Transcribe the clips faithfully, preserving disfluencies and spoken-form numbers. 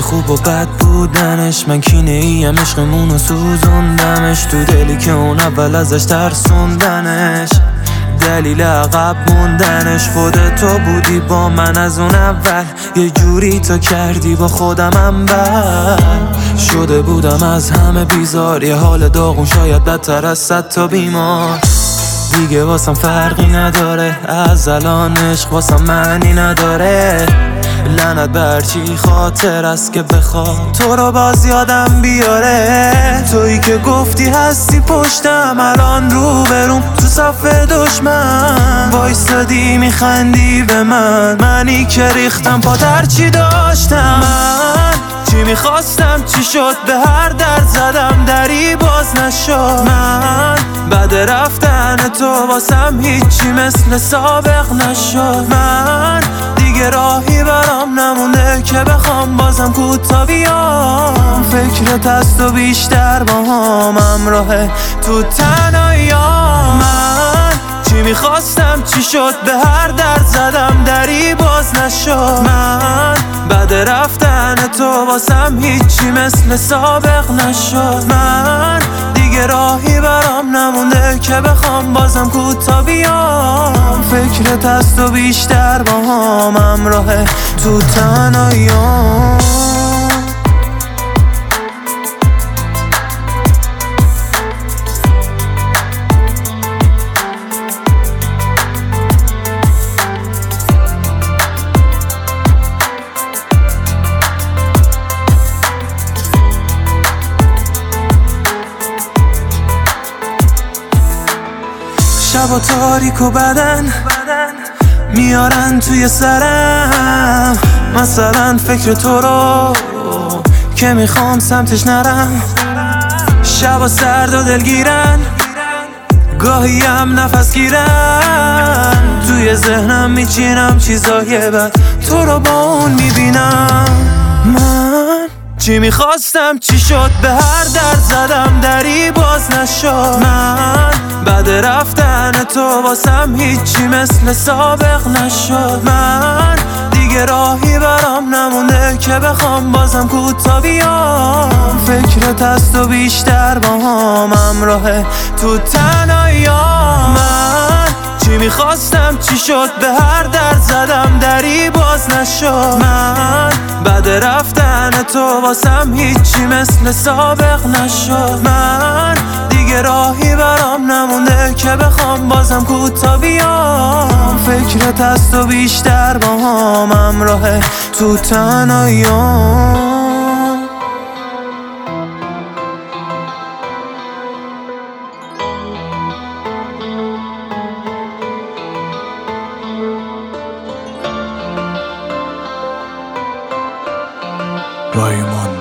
خوب و بد بودنش، من کینه ایم عشقمونو سوزوندمش تو دلی که اون اول ازش ترسوندنش. دلیل عقب موندنش خودت تو بودی با من از اون اول، یه جوری تو کردی با خودمم بر شده بودم از همه بیزار، یه حال داغون شاید بدتر از صد تا بیمار. دیگه واسم فرقی نداره از الان عشق واسم معنی نداره، لعنت بر چی خاطر است که بخواد تو رو باز یادم بیاره. تویی که گفتی هستی پشتم الان رو بروم تو صف دشمن، وایسادی میخندی به من، منی که ریختم پاتر چی داشتم. من چی میخواستم چی شد به هر در زدم دری باز نشد. من بعد رفتن تو واسم هیچی مثل سابق نشد. من دیگه راهی برام نمونده که بخوام بازم کوتا بیام، فکرت هست و بیشتر با هم همراهه تو تنهاییام. من چی میخواستم چی شد به هر در زدم دری باز نشد. من بعد رفتن تو واسم هیچی مثل سابق نشد. من دیگه راهی برام نمونده که بخوام بازم کوتا بیام، فکرت هست و بیشتر با هم همراهه تو تنهاییام. شب و تاریک و بدن میارن توی سرم، مثلا فکر تو رو که میخوام سمتش نرم. شب و سرد و دلگیرن، گاهی هم نفس گیرن، توی ذهنم میچینم چیزای بد تو رو با اون میبینم. من چی میخواستم چی شد به هر در زدم دری باز نشد. من بعد رفتن تو واسم هیچی مثل سابق نشد. من دیگه راهی برام نمونده که بخوام بازم کوتا بیام، فکرت هست و بیشتر با هم همراهه تو تنهاییام. من چی میخواستم چی شد به هر در زدم دری باز نشد. من بعد رفتن تو واسم هیچی مثل سابق نشد. من دیگه راهی برام نمونده که بخوام بازم کوتا بیام، فکرت هست و بیشتر با هم همراهه تو تنهاییام. رایمان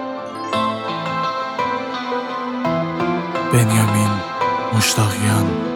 بنیامین مشتاقیان.